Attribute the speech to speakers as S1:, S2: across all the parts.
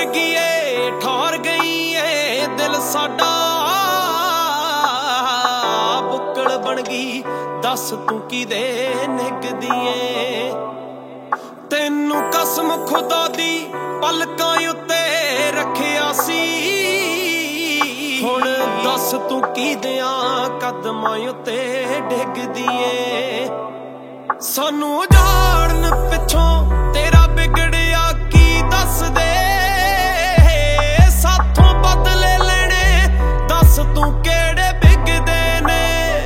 S1: गई ए ठहर गई ए दिल साडा बुक्कड़ बन गई दस तू किदे निकदी ए तैनू कसम खुदा दी पलकां उत्ते रखिया सी हुण दस तू किदियां कदमां उत्ते डिगदी ए सानू जान पिछों तेरा बिगड़िया की दस दे साथों बदले लेने दस तू केड़े बिगदे ने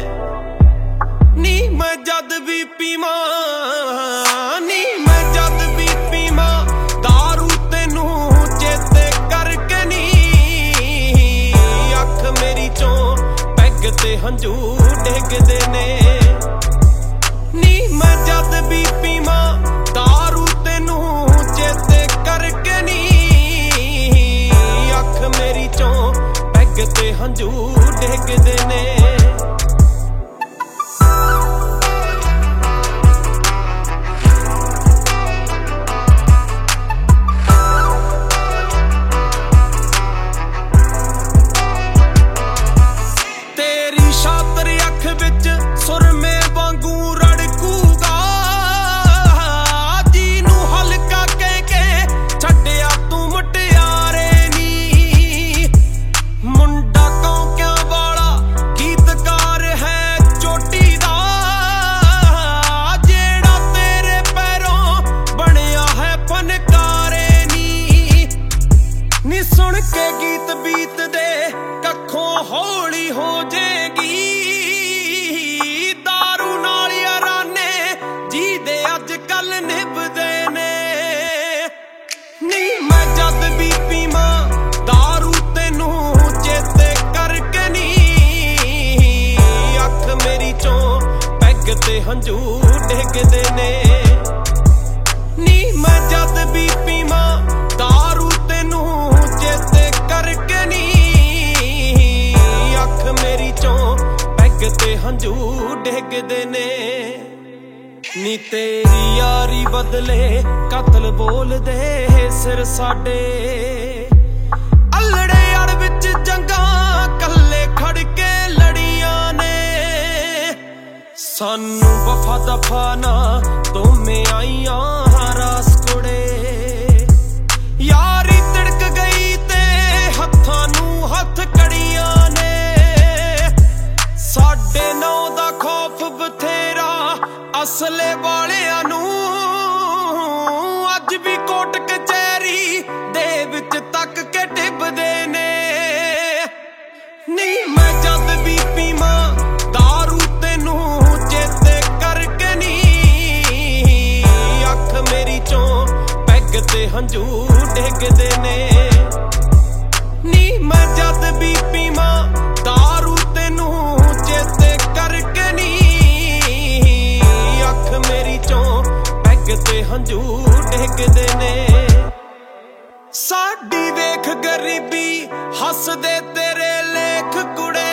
S1: नी मैं जद भी पीवां नी मैं जद भी पीवां दारू तैनू चेते करके नी अख मेरी चों पैग ते हंझू डिगदे ने नी मैं जद भी पीवां दारू तैनू चेते करके नी अख मेरी चों पैग ते हंझू डिगदे ने तेरी शातर अख विच सुरमे वांगू रड़कूगा जीनू हल्का कह के छड्डिया तू मुटियारे नी मुंडा कौंकियां वाला गीतकार है चोटी दा जेड़ा तेरे पैरों बनिया है फनकारे नी सुन के गीत बीत दे कखों हौली हो जेगी दारू नाल याराने जी दे अज कल निभदे ने नी मैं जद भी पीवां दारू तैनू चेते करके नी अख मेरी चों पैग ते हंझू डिगदे ने नी मैं जद भी पीवां दारू तैनू चेते करके नी अख मेरी चों पैग ते हंझू डिगदे ने नी तेरी यारी बदले कतल बोल दे सिर साडे अल्लड़े अड़ विच जंगां कल्ले खड़ के लड़ियां ने सानू वफा दफा ना तुमे आईयां रास कुड़े यारी तिड़क गई ते हत्थां नू हत्थ कड़ियां ने साडे नौ दा खौफ बथेरा असले वालियां नू अज भी कोट कचहरी दे विच तक के टिबदे ने नी मैं जद भी पीवां दारू तैनू चेते करके नी अख मेरी चों पैग ते हंझू डिगदे ने नी मैं जद भी पीवां दारू तैनू चेते करके नी अख मेरी चों पैग ते हंझू डिगदे ने साडी वेख गरीबी हसदे तेरे लेख कुड़े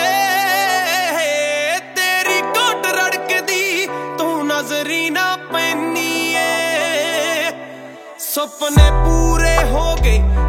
S1: तेरी कोट रड़कदी तू नजरी ना पैनी ए सुपने पूरे हो गए